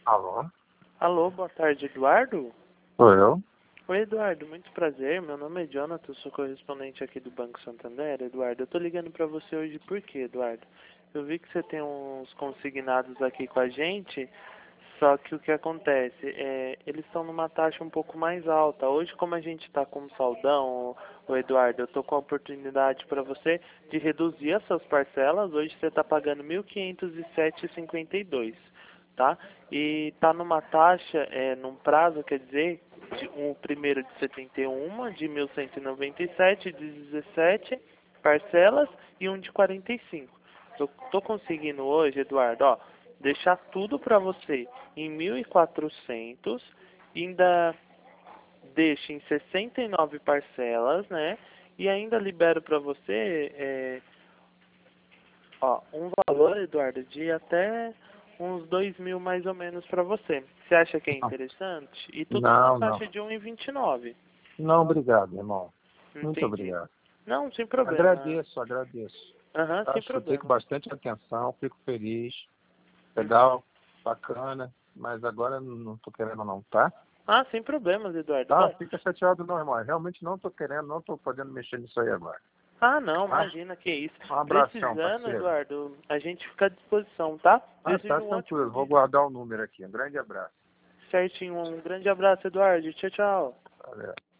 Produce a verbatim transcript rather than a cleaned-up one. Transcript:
Alô? Alô, boa tarde, Eduardo? Sou eu? Oi, Eduardo, muito prazer. Meu nome é Jonathan, sou correspondente aqui do Banco Santander. Eduardo, eu tô ligando pra você hoje por quê, Eduardo? Eu vi que você tem uns consignados aqui com a gente, só que o que acontece é, eles estão numa taxa um pouco mais alta. Hoje, como a gente tá com um saldão, ô Eduardo, eu tô com a oportunidade para você de reduzir as suas parcelas. Hoje você tá pagando mil quinhentos e sete reais e cinquenta e dois centavos, tá? E tá numa taxa, é, num prazo, quer dizer, de um primeiro de setenta e um, de mil cento e noventa e sete, de dezessete parcelas e um de quarenta e cinco. Eu tô conseguindo hoje, Eduardo, ó, deixar tudo para você em mil e quatrocentos, ainda deixo em sessenta e nove parcelas, né? E ainda libero para você, é, ó, um valor, Eduardo, de até uns dois mil mais ou menos para você. Você acha que é Não, interessante? E tudo numa não. Não, taxa de um e vinte e nove. não obrigado, irmão. Muito Entendi. obrigado. Não, sem problema. Agradeço, agradeço. Aham, Tá? sem Escutei com problema. bastante atenção, fico feliz. Uhum. Legal, bacana, mas agora não tô querendo não, tá? Ah, sem problemas, Eduardo. Tá, Bom, fica chateado não, irmão. Realmente não tô querendo, não tô podendo mexer nisso aí agora. ah, não, Tá? imagina que isso. Um abração, Precisando, parceiro. Eduardo, a gente fica à disposição, tá? Ah, tá Desejo um ótimo tranquilo, vou dia. guardar o número aqui. Um grande abraço. Certinho, um grande abraço, Eduardo. Tchau, tchau. Valeu.